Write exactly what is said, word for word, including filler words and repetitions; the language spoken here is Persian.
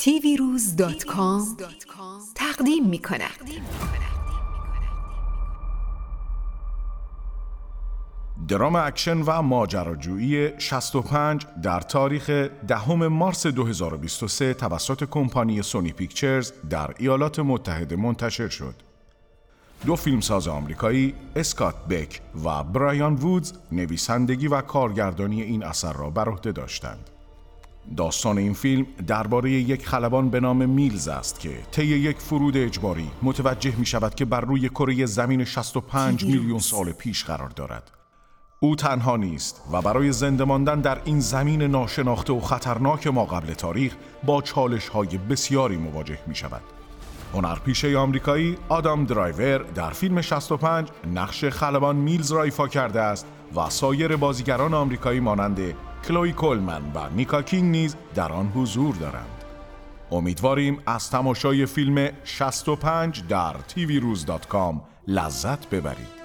تی وی روز دات کام تقدیم می کند. درام اکشن و ماجراجویی شصت و پنج در تاریخ دهم مارس دو هزار و بیست و سه توسط کمپانی سونی پیکچرز در ایالات متحده منتشر شد. دو فیلمساز آمریکایی، اسکات بک و برایان وودز، نویسندگی و کارگردانی این اثر را بر عهده داشتند. داستان این فیلم درباره یک خلبان به نام میلز است که طی یک فرود اجباری متوجه می شود که بر روی کره زمین شصت و پنج میلیون سال پیش قرار دارد. او تنها نیست و برای زنده ماندن در این زمین ناشناخته و خطرناک ما قبل تاریخ با چالش‌های بسیاری مواجه می شود. هنرپیشه آمریکایی آدام درایور در فیلم شصت و پنج نقش خلبان میلز را ایفا کرده است و سایر بازیگران آمریکایی مانند کلوی کولمن و نیکا کینگ نیز در آن حضور دارند. امیدواریم از تماشای فیلم شصت و پنج در تی وی روز دات کام لذت ببرید.